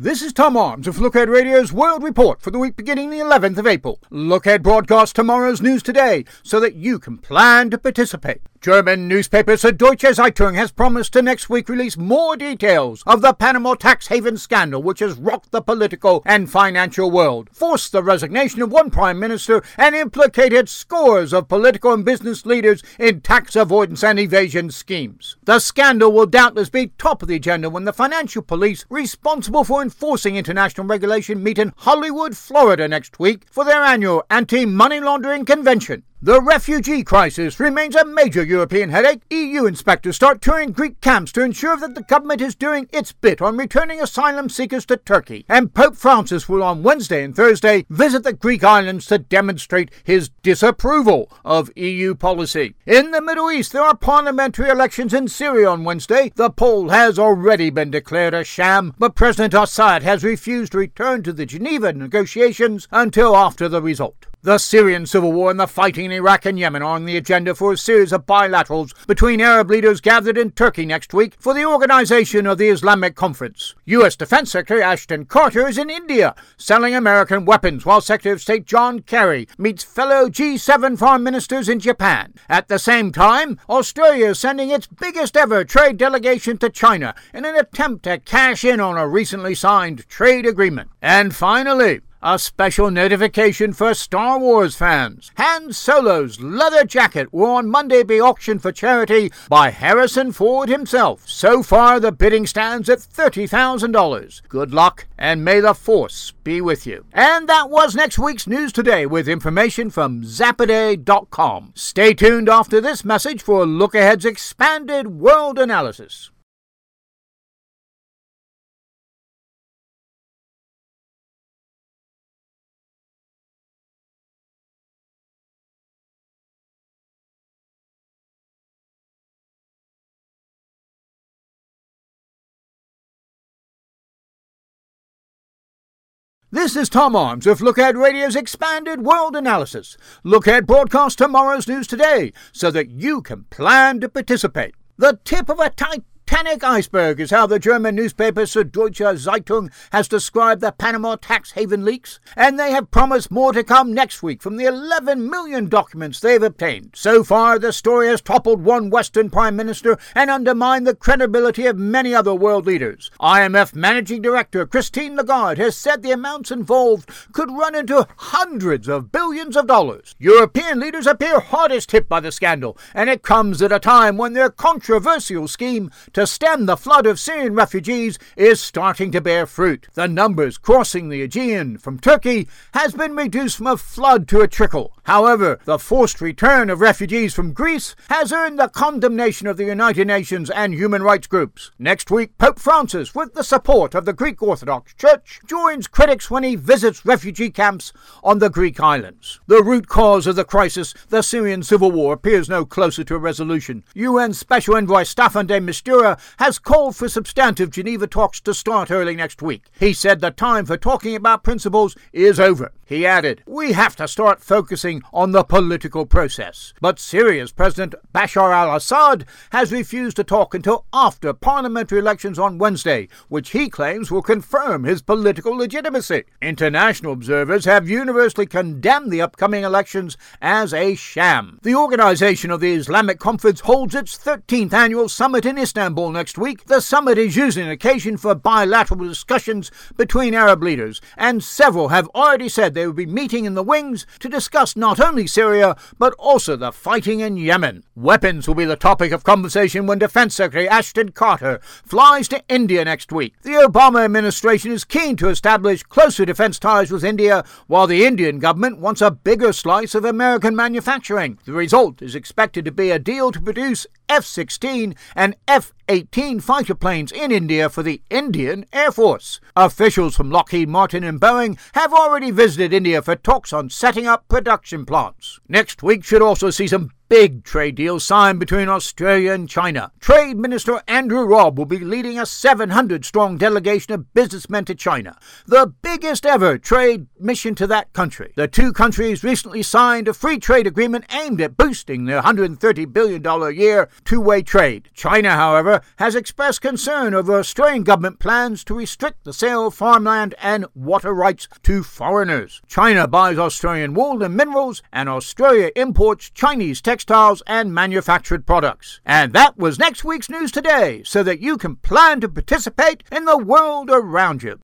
This is Tom Arms of Look Ahead Radio's World Report for the week beginning the 11th of April. Look Ahead broadcasts tomorrow's news today so that you can plan to participate. German newspaper Süddeutsche Zeitung has promised to next week release more details of the Panama tax haven scandal which has rocked the political and financial world, forced the resignation of one prime minister, and implicated scores of political and business leaders in tax avoidance and evasion schemes. The scandal will doubtless be top of the agenda when the financial police responsible for enforcing international regulation meet in Hollywood, Florida next week for their annual anti-money laundering convention. The refugee crisis remains a major European headache. EU inspectors start touring Greek camps to ensure that the government is doing its bit on returning asylum seekers to Turkey. And Pope Francis will on Wednesday and Thursday visit the Greek islands to demonstrate his disapproval of EU policy. In the Middle East, there are parliamentary elections in Syria on Wednesday. The poll has already been declared a sham, but President Assad has refused to return to the Geneva negotiations until after the result. The Syrian civil war and the fighting in Iraq and Yemen are on the agenda for a series of bilaterals between Arab leaders gathered in Turkey next week for the organization of the Islamic Conference. U.S. Defense Secretary Ashton Carter is in India selling American weapons, while Secretary of State John Kerry meets fellow G7 foreign ministers in Japan. At the same time, Australia is sending its biggest ever trade delegation to China in an attempt to cash in on a recently signed trade agreement. And finally, a special notification for Star Wars fans. Han Solo's leather jacket will on Monday be auctioned for charity by Harrison Ford himself. So far, the bidding stands at $30,000. Good luck, and may the Force be with you. And that was next week's News Today with information from Zapaday.com. Stay tuned after this message for Look Ahead's expanded world analysis. This is Tom Arms of Look Ahead Radio's expanded world analysis. Look Ahead broadcasts tomorrow's news today so that you can plan to participate. The tip of a Titanic iceberg is how the German newspaper Süddeutsche Zeitung has described the Panama tax haven leaks, and they have promised more to come next week from the 11 million documents they've obtained. So far, the story has toppled one Western prime minister and undermined the credibility of many other world leaders. IMF Managing Director Christine Lagarde has said the amounts involved could run into hundreds of billions of dollars. European leaders appear hardest hit by the scandal, and it comes at a time when their controversial scheme to stem the flood of Syrian refugees is starting to bear fruit. The numbers crossing the Aegean from Turkey has been reduced from a flood to a trickle. However, the forced return of refugees from Greece has earned the condemnation of the United Nations and human rights groups. Next week, Pope Francis, with the support of the Greek Orthodox Church, joins critics when he visits refugee camps on the Greek islands. The root cause of the crisis, the Syrian civil war, appears no closer to a resolution. UN Special Envoy Staffan de Mistura has called for substantive Geneva talks to start early next week. He said the time for talking about principles is over. He added, "We have to start focusing on the political process." But Syria's President Bashar al-Assad has refused to talk until after parliamentary elections on Wednesday, which he claims will confirm his political legitimacy. International observers have universally condemned the upcoming elections as a sham. The organization of the Islamic Conference holds its 13th annual summit in Istanbul next week. The summit is usually an occasion for bilateral discussions between Arab leaders, and several have already said they will be meeting in the wings to discuss not only Syria, but also the fighting in Yemen. Weapons will be the topic of conversation when Defense Secretary Ashton Carter flies to India next week. The Obama administration is keen to establish closer defense ties with India, while the Indian government wants a bigger slice of American manufacturing. The result is expected to be a deal to produce F-16 and F-18 fighter planes in India for the Indian Air Force. Officials from Lockheed Martin and Boeing have already visited India for talks on setting up production plants. Next week should also see some big trade deal signed between Australia and China. Trade Minister Andrew Robb will be leading a 700-strong delegation of businessmen to China, the biggest ever trade mission to that country. The two countries recently signed a free trade agreement aimed at boosting their $130 billion a year two-way trade. China, however, has expressed concern over Australian government plans to restrict the sale of farmland and water rights to foreigners. China buys Australian wool and minerals, and Australia imports Chinese textiles and manufactured products. And that was next week's News Today, so that you can plan to participate in the world around you.